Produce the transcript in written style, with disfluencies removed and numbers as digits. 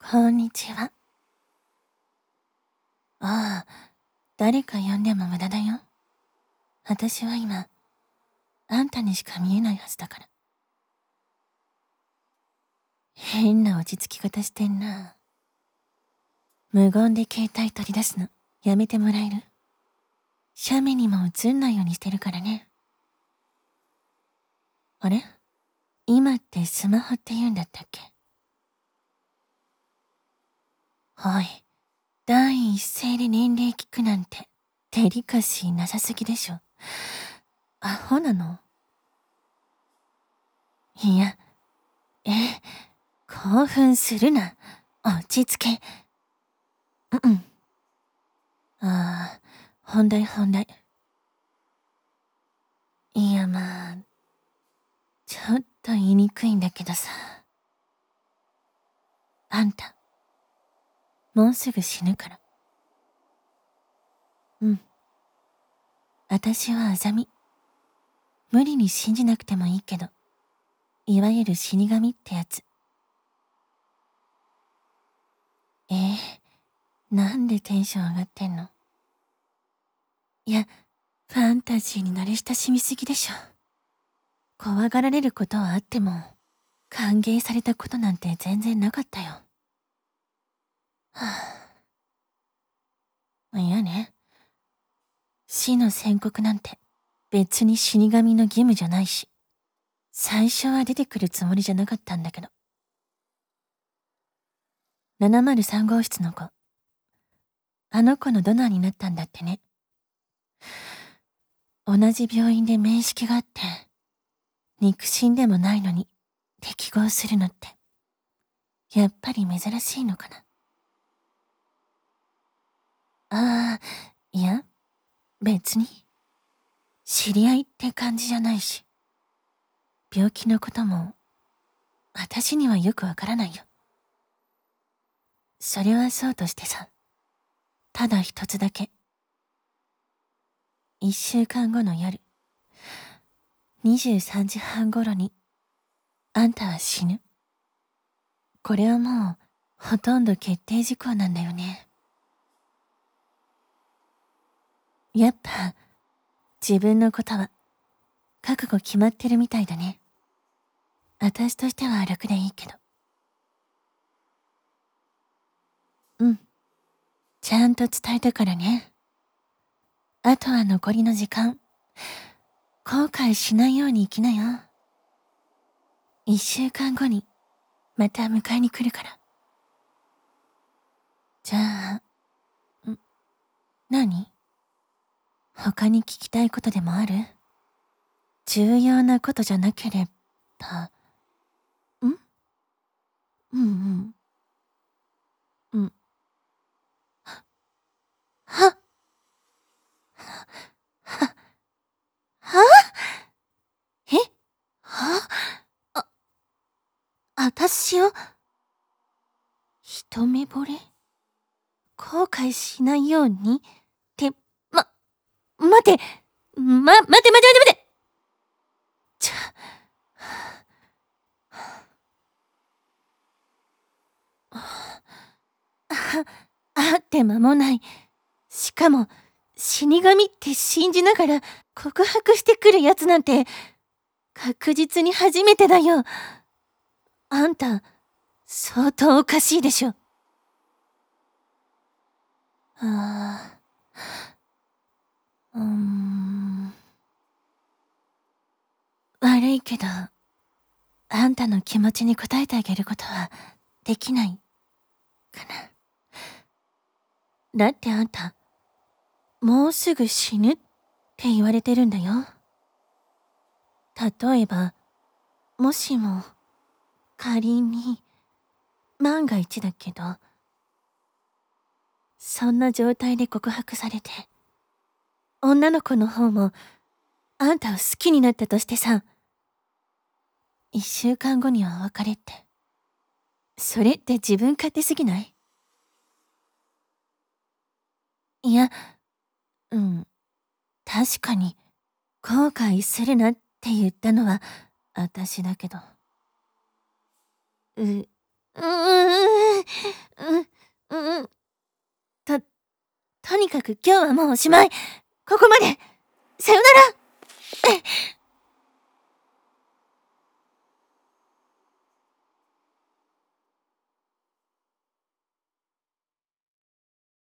こんにちは。ああ、誰か呼んでも無駄だよ。私は今、あんたにしか見えないはずだから。変な落ち着き方してんな。無言で携帯取り出すの、やめてもらえる？写メにも映んないようにしてるからね。あれ？今ってスマホって言うんだったっけ？おい、第一声で年齢聞くなんて、デリカシーなさすぎでしょ。アホなの？いや、興奮するな。落ち着け。うん。ああ、本題。いやまあ、ちょっと言いにくいんだけどさ。あんた、もうすぐ死ぬから。うん。私はアザミ。無理に信じなくてもいいけど、いわゆる死神ってやつ。なんでテンション上がってんの？いや、ファンタジーに慣れ親しみすぎでしょ。怖がられることはあっても、歓迎されたことなんて全然なかったよ。はあ、いやね。死の宣告なんて別に死神の義務じゃないし、最初は出てくるつもりじゃなかったんだけど。703号室の子。あの子のドナーになったんだってね。同じ病院で面識があって、肉親でもないのに適合するのって、やっぱり珍しいのかな。ああ、いや、別に。知り合いって感じじゃないし、病気のことも、私にはよくわからないよ。それはそうとしてさ、ただ一つだけ。1週間後の夜、23時半頃に、あんたは死ぬ。これはもう、ほとんど決定事項なんだよね。やっぱ、自分のことは、覚悟決まってるみたいだね。私としては楽でいいけど。うん。ちゃんと伝えたからね。あとは残りの時間、後悔しないように生きなよ。1週間後に、また迎えに来るから。じゃあ、何？他に聞きたいことでもある？重要なことじゃなければ、うんうん。は、は、はえはあ、私を、一目惚れ？後悔しないようにって、待て待て会って間もない。しかも、死神って信じながら告白してくるやつなんて、確実に初めてだよ。あんた、相当おかしいでしょ。ああ、悪いけど、あんたの気持ちに応えてあげることはできないかな。だってあんた、もうすぐ死ぬって言われてるんだよ。例えば、もしも、仮に、万が一だけど、そんな状態で告白されて、女の子の方も、あんたを好きになったとしてさ、1週間後にはお別れって。それって自分勝手すぎない？いや、確かに、後悔するなって言ったのは、私だけど。 うーん、と、とにかく今日はもうおしまい。ここまで。さよなら。